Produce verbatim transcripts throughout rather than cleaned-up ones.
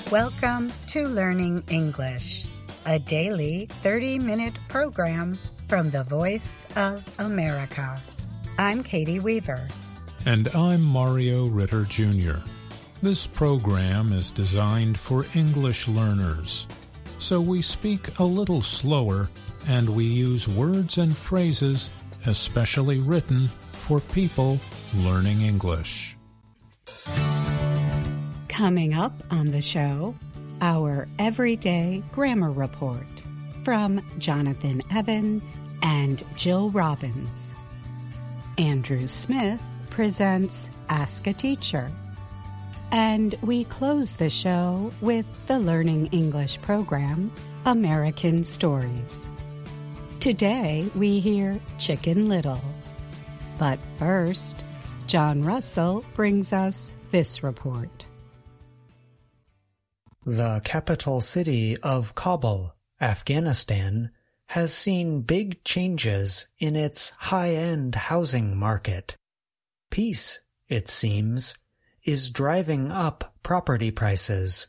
Welcome to Learning English, a daily thirty-minute program from the Voice of America. I'm Katie Weaver. And I'm Mario Ritter Junior This program is designed for English learners, so we speak a little slower and we use words and phrases especially written for people learning English. Coming up on the show, our Everyday Grammar Report from Jonathan Evans and Jill Robbins. Andrew Smith presents Ask a Teacher. And we close the show with the Learning English program, American Stories. Today we hear Chicken Little. But first, John Russell brings us this report. The capital city of Kabul, Afghanistan, has seen big changes in its high-end housing market. Peace, it seems, is driving up property prices.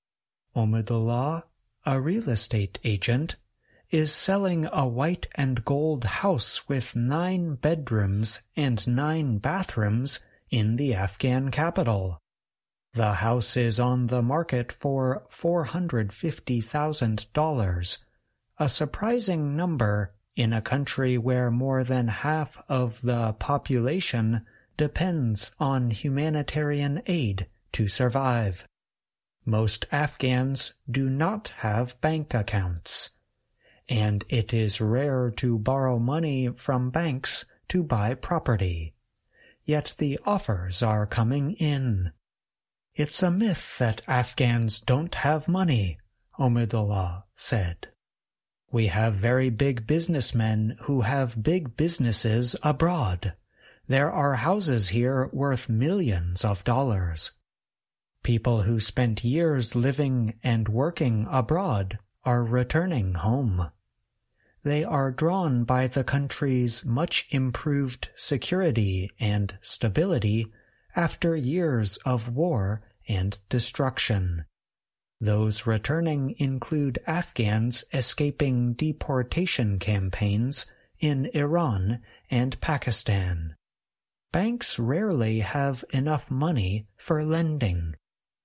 Omidullah, a real estate agent, is selling a white and gold house with nine bedrooms and nine bathrooms in the Afghan capital. The house is on the market for four hundred fifty thousand dollars, a surprising number in a country where more than half of the population depends on humanitarian aid to survive. Most Afghans do not have bank accounts, and it is rare to borrow money from banks to buy property. Yet the offers are coming in. It's a myth that Afghans don't have money, Omidullah said. We have very big businessmen who have big businesses abroad. There are houses here worth millions of dollars. People who spent years living and working abroad are returning home. They are drawn by the country's much improved security and stability after years of war and destruction. Those returning include Afghans escaping deportation campaigns in Iran and Pakistan. Banks rarely have enough money for lending.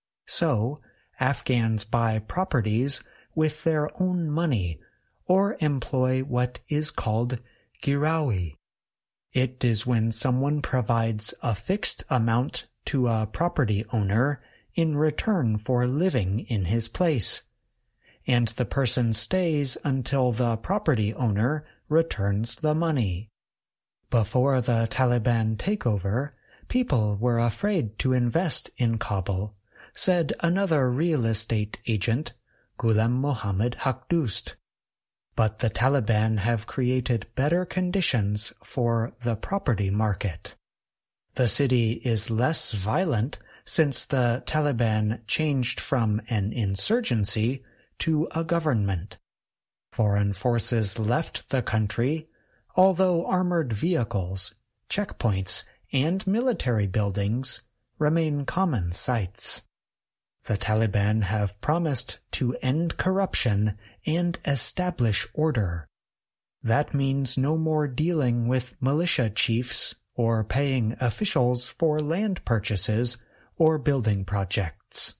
So, Afghans buy properties with their own money or employ what is called girawi. It is when someone provides a fixed amount to a property owner in return for living in his place, and the person stays until the property owner returns the money. Before the Taliban takeover, people were afraid to invest in Kabul, said another real estate agent, Ghulam Mohammad Hakdust. But the Taliban have created better conditions for the property market. The city is less violent since the Taliban changed from an insurgency to a government. Foreign forces left the country, although armored vehicles, checkpoints, and military buildings remain common sights. The Taliban have promised to end corruption and establish order. That means no more dealing with militia chiefs or paying officials for land purchases or building projects.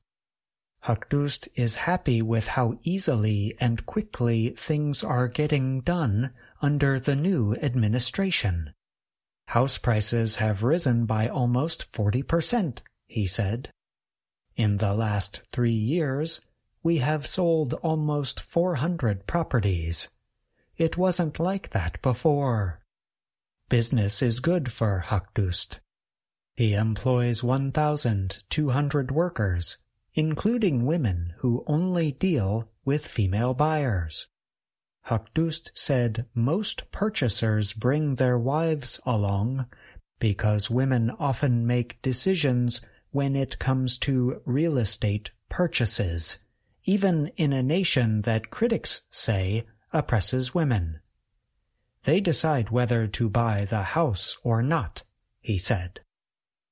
Hakdust is happy with how easily and quickly things are getting done under the new administration. House prices have risen by almost forty percent, he said. In the last three years, we have sold almost four hundred properties. It wasn't like that before. Business is good for Hakdust. He employs one thousand two hundred workers, including women who only deal with female buyers. Hakdust said most purchasers bring their wives along because women often make decisions when it comes to real estate purchases, even in a nation that critics say oppresses women. They decide whether to buy the house or not, he said.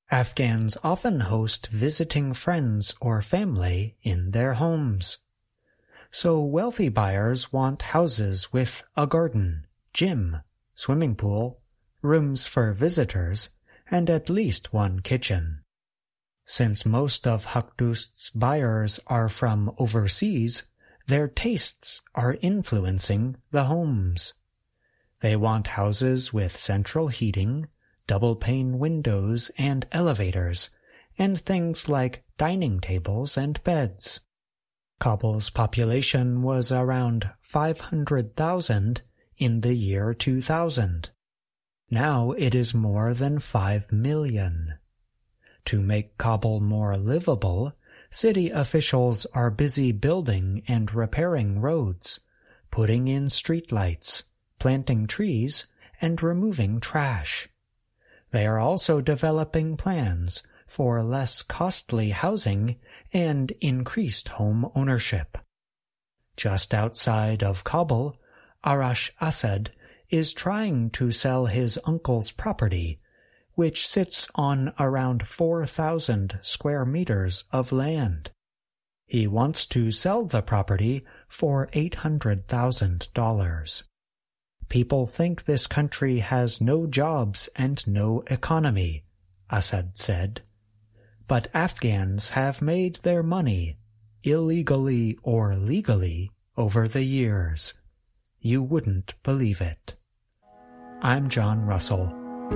Afghans often host visiting friends or family in their homes. So wealthy buyers want houses with a garden, gym, swimming pool, rooms for visitors, and at least one kitchen. Since most of Hakdust's buyers are from overseas, their tastes are influencing the homes. They want houses with central heating, double-pane windows and elevators, and things like dining tables and beds. Kabul's population was around five hundred thousand in the year two thousand. Now it is more than five million. To make Kabul more livable, city officials are busy building and repairing roads, putting in streetlights, planting trees, and removing trash. They are also developing plans for less costly housing and increased home ownership. Just outside of Kabul, Arash Asad is trying to sell his uncle's property, which sits on around four thousand square meters of land. He wants to sell the property for eight hundred thousand dollars. People think this country has no jobs and no economy, Asad said. But Afghans have made their money, illegally or legally, over the years. You wouldn't believe it. I'm John Russell.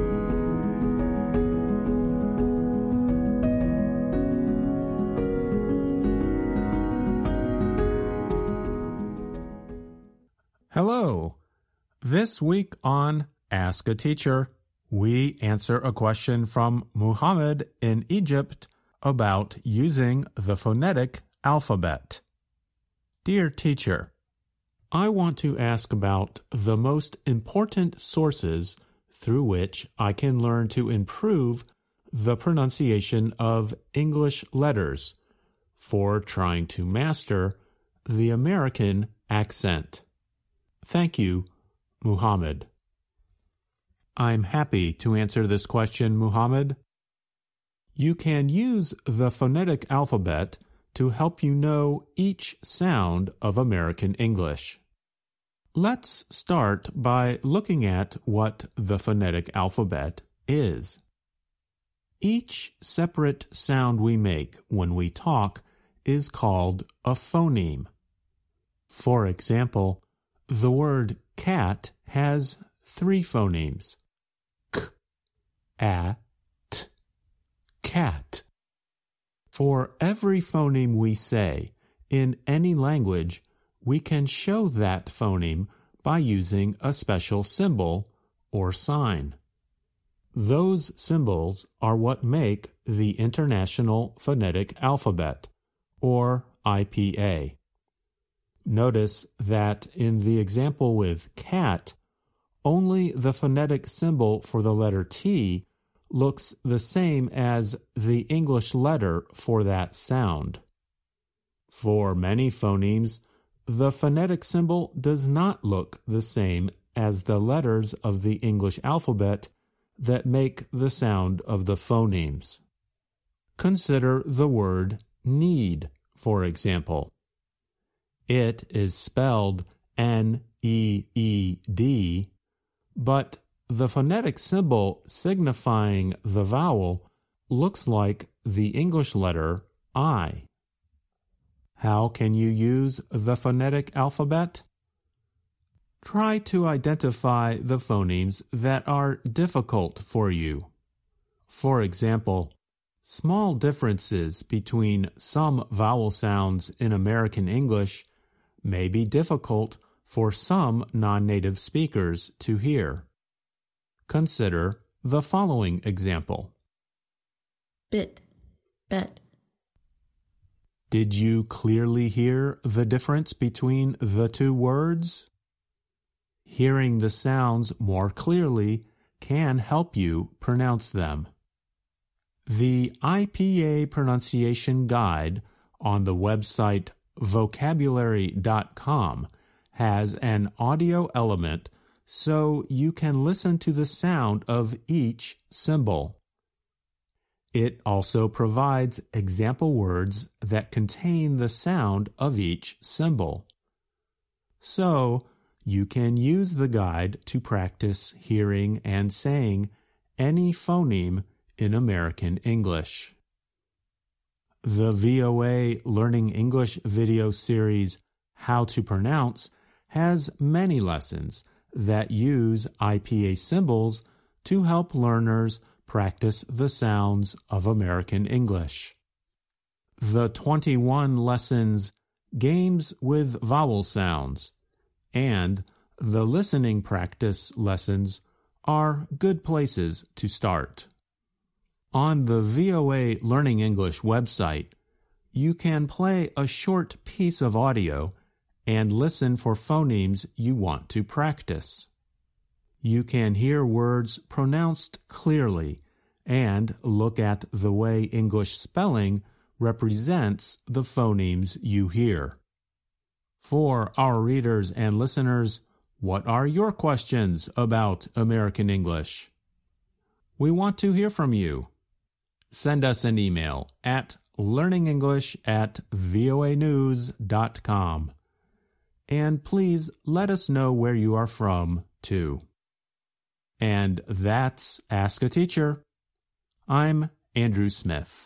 Hello. This week on Ask a Teacher, we answer a question from Muhammad in Egypt about using the phonetic alphabet. Dear teacher, I want to ask about the most important sources through which I can learn to improve the pronunciation of English letters for trying to master the American accent. Thank you, Muhammad. I'm happy to answer this question, Muhammad. You can use the phonetic alphabet to help you know each sound of American English. Let's start by looking at what the phonetic alphabet is. Each separate sound we make when we talk is called a phoneme. For example, the word cat has three phonemes: k, a, t, cat. For every phoneme we say in any language, we can show that phoneme by using a special symbol or sign. Those symbols are what make the International Phonetic Alphabet, or I P A. Notice that in the example with cat, only the phonetic symbol for the letter T looks the same as the English letter for that sound. For many phonemes, the phonetic symbol does not look the same as the letters of the English alphabet that make the sound of the phonemes. Consider the word need, for example. It is spelled N E E D, but the phonetic symbol signifying the vowel looks like the English letter I. How can you use the phonetic alphabet? Try to identify the phonemes that are difficult for you. For example, small differences between some vowel sounds in American English may be difficult for some non-native speakers to hear. Consider the following example. Bit, bet. Did you clearly hear the difference between the two words? Hearing the sounds more clearly can help you pronounce them. The I P A Pronunciation Guide on the website vocabulary dot com has an audio element so you can listen to the sound of each symbol. It also provides example words that contain the sound of each symbol. So, you can use the guide to practice hearing and saying any phoneme in American English. The V O A Learning English video series How to Pronounce has many lessons that use I P A symbols to help learners practice the sounds of American English. The twenty-one lessons Games with Vowel Sounds and the listening practice lessons are good places to start. On the V O A Learning English website, you can play a short piece of audio and listen for phonemes you want to practice. You can hear words pronounced clearly and look at the way English spelling represents the phonemes you hear. For our readers and listeners, what are your questions about American English? We want to hear from you. Send us an email at learningenglish at voa news dot com. And please let us know where you are from, too. And that's Ask a Teacher. I'm Andrew Smith.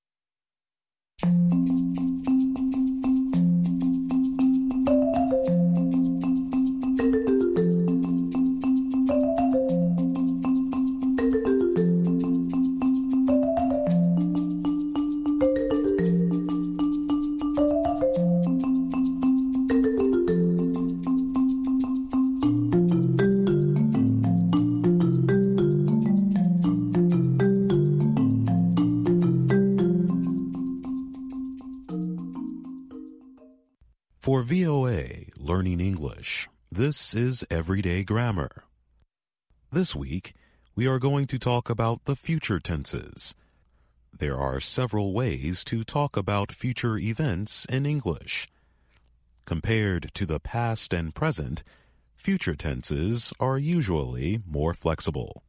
For V O A Learning English, this is Everyday Grammar. This week, we are going to talk about the future tenses. There are several ways to talk about future events in English. Compared to the past and present, future tenses are usually more flexible.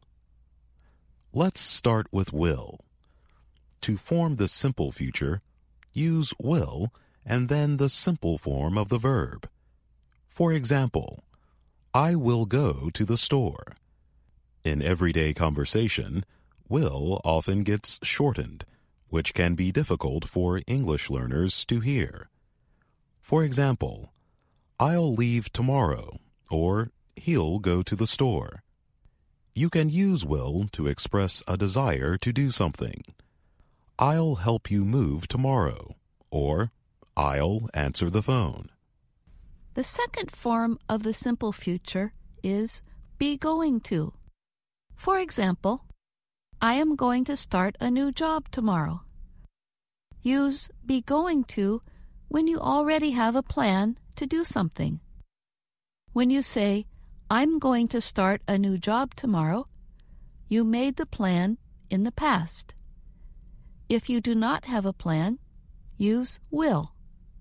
Let's start with will. To form the simple future, use will and then the simple form of the verb. For example, I will go to the store. In everyday conversation, will often gets shortened, which can be difficult for English learners to hear. For example, I'll leave tomorrow, or he'll go to the store. You can use will to express a desire to do something. I'll help you move tomorrow, or I'll answer the phone. The second form of the simple future is be going to. For example, I am going to start a new job tomorrow. Use be going to when you already have a plan to do something. When you say, I'm going to start a new job tomorrow, you made the plan in the past. If you do not have a plan, use will.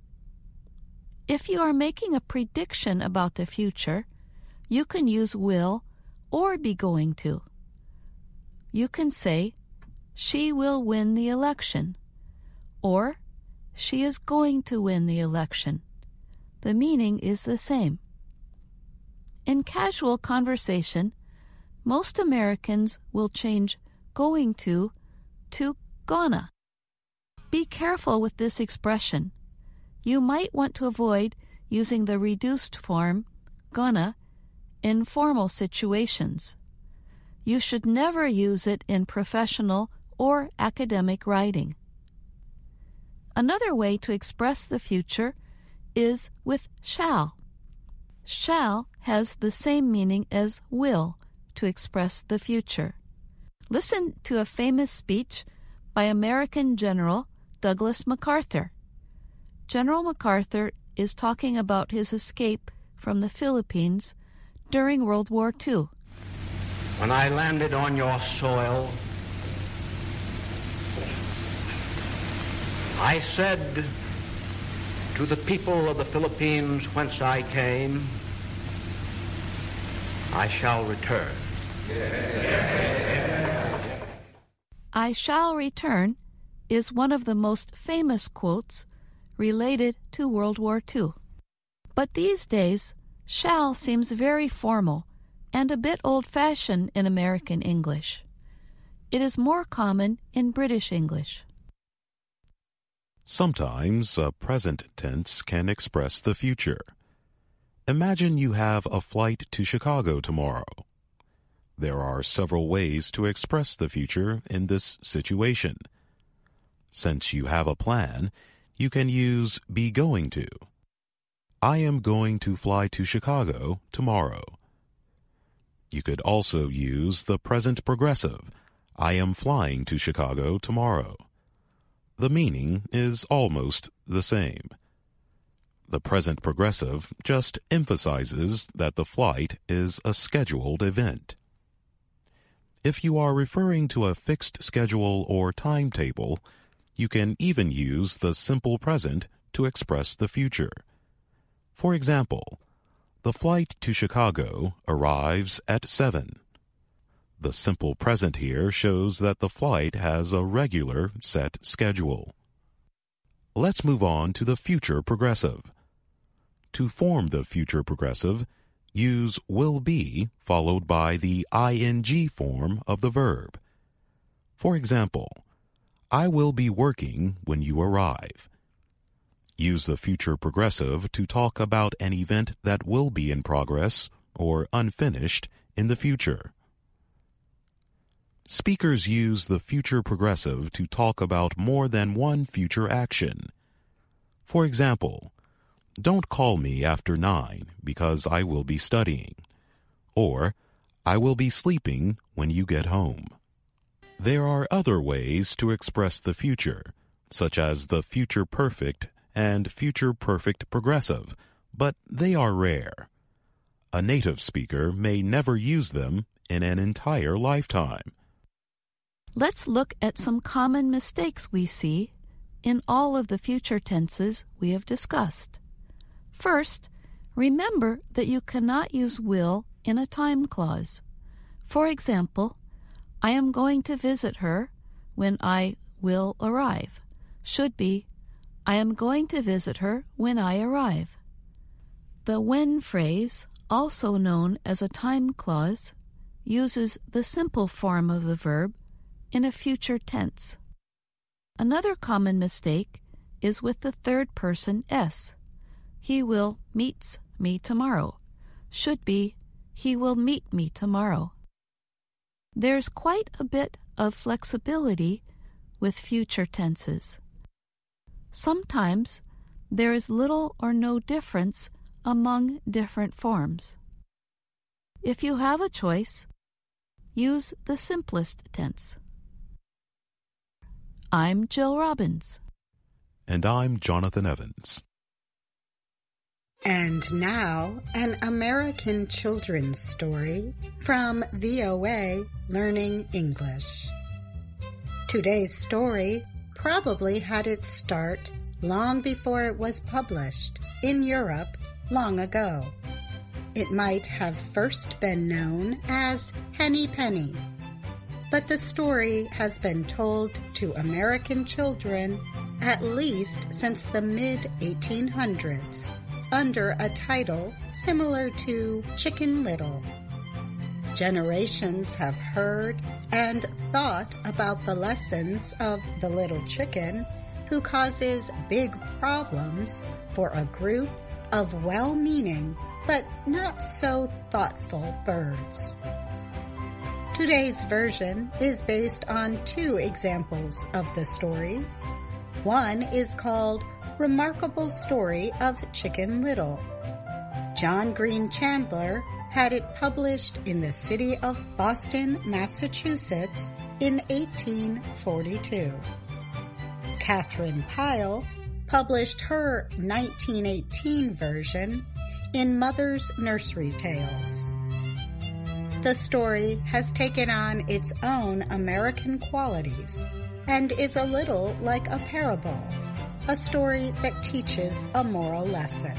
If you are making a prediction about the future, you can use will or be going to. You can say, she will win the election, or she is going to win the election. The meaning is the same. In casual conversation, most Americans will change going to to gonna. Be careful with this expression. You might want to avoid using the reduced form, gonna, in formal situations. You should never use it in professional or academic writing. Another way to express the future is with shall. Shall has the same meaning as will to express the future. Listen to a famous speech by American General Douglas MacArthur. General MacArthur is talking about his escape from the Philippines during World War Two. When I landed on your soil, I said to the people of the Philippines whence I came, I shall return. I shall return is one of the most famous quotes related to World War Two. But these days, shall seems very formal and a bit old-fashioned in American English. It is more common in British English. Sometimes a present tense can express the future. Imagine you have a flight to Chicago tomorrow. There are several ways to express the future in this situation. Since you have a plan, you can use be going to. I am going to fly to Chicago tomorrow. You could also use the present progressive. I am flying to Chicago tomorrow. The meaning is almost the same. The present progressive just emphasizes that the flight is a scheduled event. If you are referring to a fixed schedule or timetable, you can even use the simple present to express the future. For example, the flight to Chicago arrives at seven. The simple present here shows that the flight has a regular set schedule. Let's move on to the future progressive. To form the future progressive, use will be followed by the ing form of the verb. For example, I will be working when you arrive. Use the future progressive to talk about an event that will be in progress or unfinished in the future. Speakers use the future progressive to talk about more than one future action. For example, don't call me after nine because I will be studying. Or, I will be sleeping when you get home. There are other ways to express the future, such as the future perfect and future perfect progressive, but they are rare. A native speaker may never use them in an entire lifetime. Let's look at some common mistakes we see in all of the future tenses we have discussed. First, remember that you cannot use will in a time clause. For example, I am going to visit her when I will arrive should be I am going to visit her when I arrive. The when phrase, also known as a time clause, uses the simple form of the verb in a future tense. Another common mistake is with the third person s. He will meets me tomorrow should be he will meet me tomorrow. There's quite a bit of flexibility with future tenses. Sometimes there is little or no difference among different forms. If you have a choice, use the simplest tense. I'm Jill Robbins. And I'm Jonathan Evans. And now, an American children's story from V O A Learning English. Today's story probably had its start long before it was published in Europe long ago. It might have first been known as Henny Penny, but the story has been told to American children at least since the mid eighteen hundreds under a title similar to Chicken Little. Generations have heard and thought about the lessons of the little chicken who causes big problems for a group of well-meaning but not so thoughtful birds. Today's version is based on two examples of the story. One is called Remarkable Story of Chicken Little. John Green Chandler had it published in the city of Boston, Massachusetts in eighteen forty-two. Catherine Pyle published her nineteen eighteen version in Mother's Nursery Tales. The story has taken on its own American qualities and is a little like a parable, a story that teaches a moral lesson.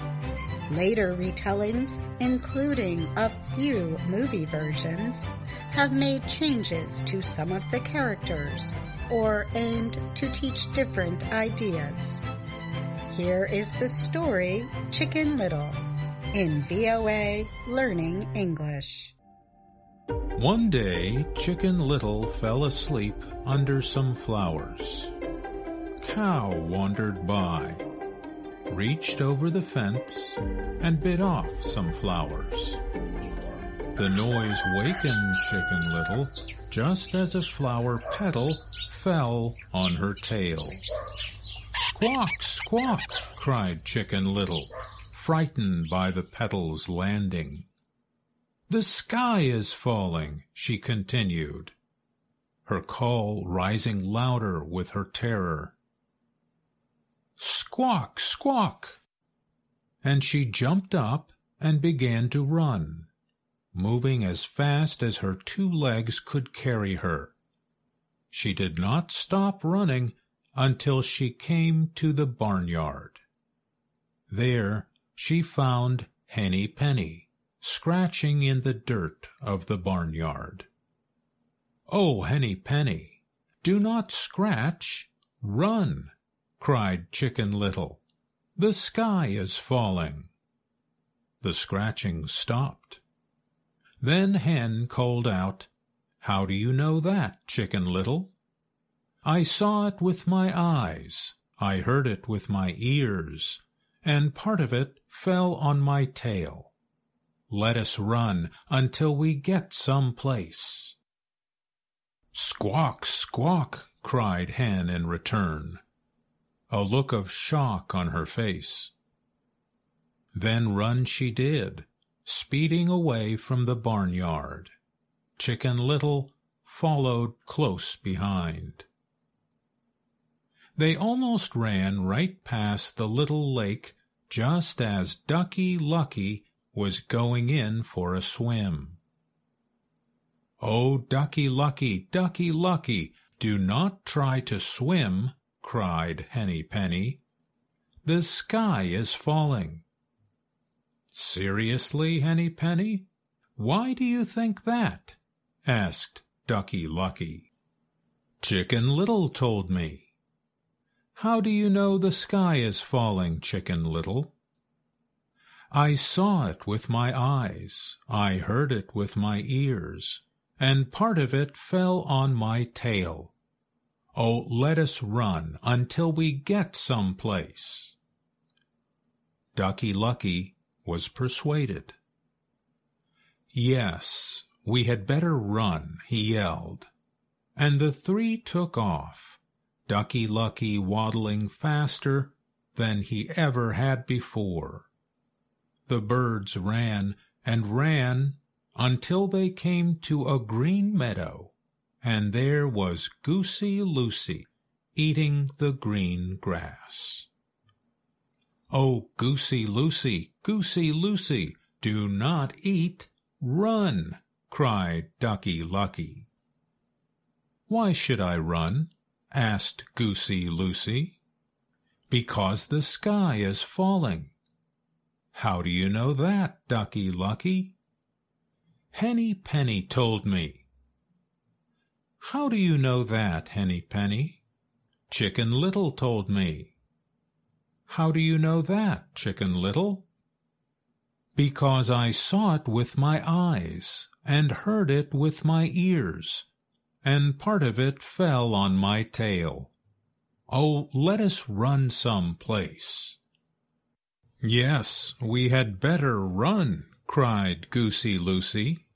Later retellings, including a few movie versions, have made changes to some of the characters or aimed to teach different ideas. Here is the story Chicken Little in V O A Learning English. One day, Chicken Little fell asleep under some flowers. Cow wandered by, reached over the fence, and bit off some flowers. The noise wakened Chicken Little just as a flower petal fell on her tail. "Squawk, squawk!" cried Chicken Little, frightened by the petal's landing. "The sky is falling," she continued, her call rising louder with her terror. "Squawk, squawk!" And she jumped up and began to run, moving as fast as her two legs could carry her. She did not stop running until she came to the barnyard. There she found Henny Penny, scratching in the dirt of the barnyard. "Oh, Henny Penny, do not scratch, run!" cried Chicken Little. "The sky is falling." The scratching stopped. Then Hen called out, "How do you know that, Chicken Little?" "I saw it with my eyes, I heard it with my ears, and part of it fell on my tail. Let us run until we get some place." "Squawk, squawk!" cried Hen in return, a look of shock on her face. Then run she did, speeding away from the barnyard. Chicken Little followed close behind. They almost ran right past the little lake just as Ducky Lucky was going in for a swim. "Oh, Ducky Lucky, Ducky Lucky, do not try to swim," cried Henny Penny. "The sky is falling." "Seriously, Henny Penny? Why do you think that?" asked Ducky Lucky. "Chicken Little told me." "How do you know the sky is falling, Chicken Little?" "I saw it with my eyes, I heard it with my ears, and part of it fell on my tail. Oh, let us run until we get some place." Ducky Lucky was persuaded. "Yes, we had better run," he yelled, and the three took off, Ducky Lucky waddling faster than he ever had before. The birds ran and ran until they came to a green meadow, and there was Goosey Lucy eating the green grass. "Oh, Goosey Lucy, Goosey Lucy, do not eat, run!" cried Ducky Lucky. "Why should I run?" asked Goosey Lucy. "Because the sky is falling." "How do you know that, Ducky Lucky?" "Henny Penny told me." "How do you know that, Henny Penny?" "Chicken Little told me." "How do you know that, Chicken Little?" "Because I saw it with my eyes, and heard it with my ears, and part of it fell on my tail. Oh, let us run some place." "Yes, we had better run," cried Goosey Lucy.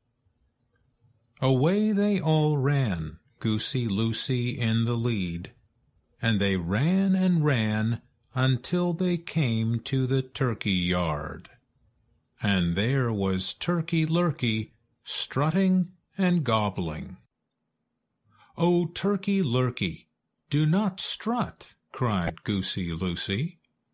Away they all ran, Goosey Lucy in the lead, and they ran and ran until they came to the turkey yard. And there was Turkey Lurkey strutting and gobbling. "Oh, Turkey Lurkey, do not strut," cried Goosey Lucy.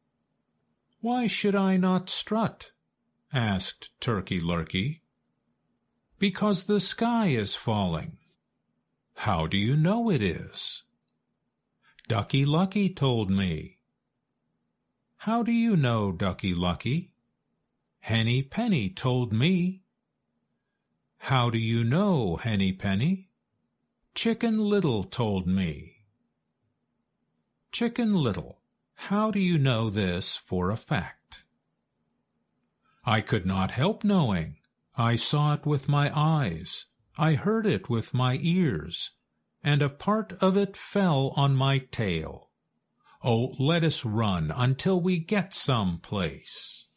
"Why should I not strut?" asked Turkey Lurkey. "Because the sky is falling." "How do you know it is?" "Ducky Lucky told me." "How do you know, Ducky Lucky?" "Henny Penny told me." How do you know, Henny Penny? Chicken Little told me. Chicken Little, how do you know this for a fact? I could not help knowing. I saw it with my eyes. I heard it with my ears, and a part of it fell on my tail. Oh, let us run until we get some place.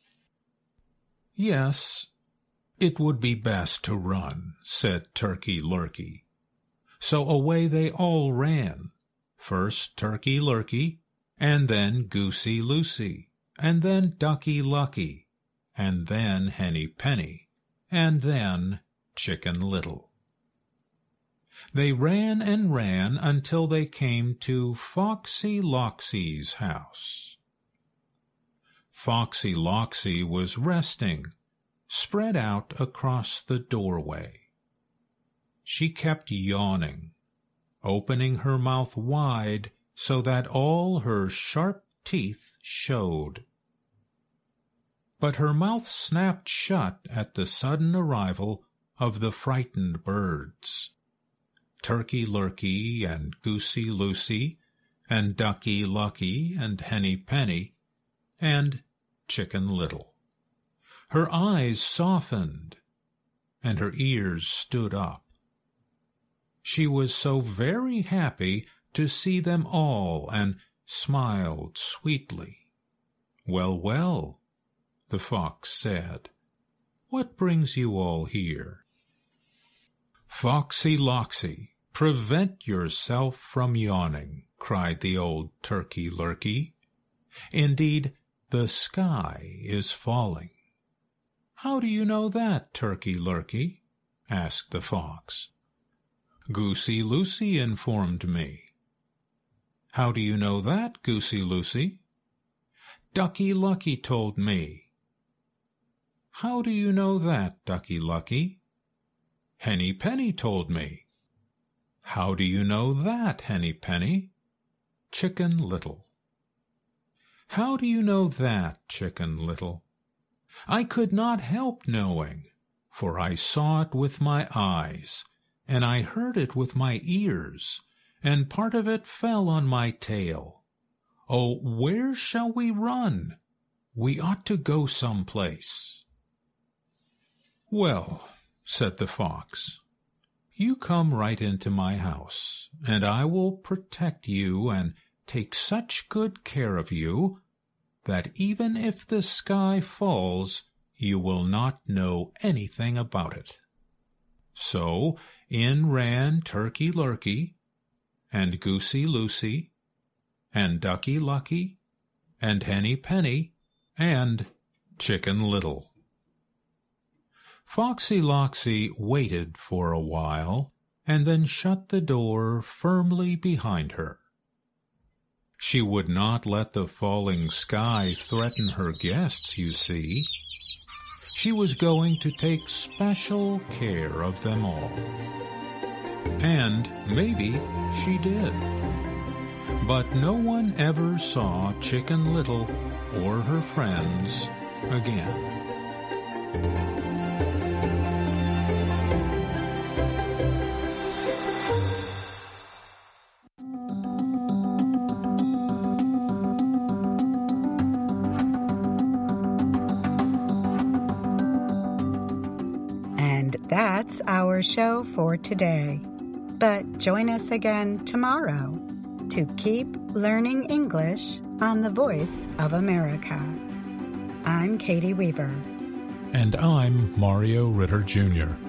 Yes, it would be best to run, said Turkey Lurkey. So away they all ran, first Turkey Lurkey, and then Goosey Lucy, and then Ducky Lucky, and then Henny Penny, and then Chicken Little. They ran and ran until they came to Foxy Loxy's house. Foxy Loxy was resting, spread out across the doorway. She kept yawning, opening her mouth wide so that all her sharp teeth showed. But her mouth snapped shut at the sudden arrival of the frightened birds. Turkey Lurkey and Goosey Lucy and Ducky Lucky and Henny Penny and Chicken Little. Her eyes softened and her ears stood up. She was so very happy to see them all and smiled sweetly. Well, well, the fox said, what brings you all here? Foxy Loxy, prevent yourself from yawning, cried the old Turkey Lurkey. Indeed, the sky is falling. How do you know that, Turkey Lurkey? Asked the fox. Goosey Lucy informed me. How do you know that, Goosey Lucy? Ducky Lucky told me. How do you know that, Ducky Lucky? Henny Penny told me. How do you know that, Henny Penny? Chicken Little. How do you know that, Chicken Little? I could not help knowing, for I saw it with my eyes, and I heard it with my ears, and part of it fell on my tail. Oh, where shall we run? We ought to go some place. Well, said the fox, you come right into my house, and I will protect you and take such good care of you that even if the sky falls, you will not know anything about it. So in ran Turkey Lurkey, and Goosey Lucy, and Ducky Lucky, and Henny Penny, and Chicken Little. Foxy Loxy waited for a while, and then shut the door firmly behind her. She would not let the falling sky threaten her guests, you see. She was going to take special care of them all. And maybe she did. But no one ever saw Chicken Little or her friends again. That's our show for today. But join us again tomorrow to keep learning English on the Voice of America. I'm Katie Weaver. And I'm Mario Ritter Junior